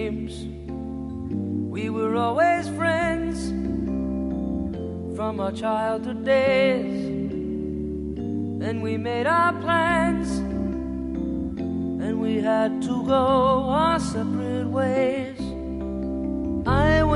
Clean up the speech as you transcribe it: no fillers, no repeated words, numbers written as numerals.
games. We were always friends from our childhood days. Then we made our plans, and we had to go our separate ways. I